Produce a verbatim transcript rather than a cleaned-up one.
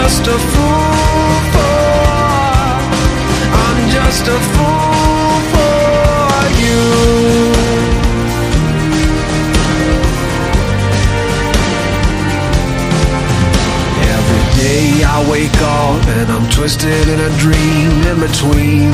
just a fool for, I'm just a fool for you. Every day I wake up and I'm twisted in a dream in between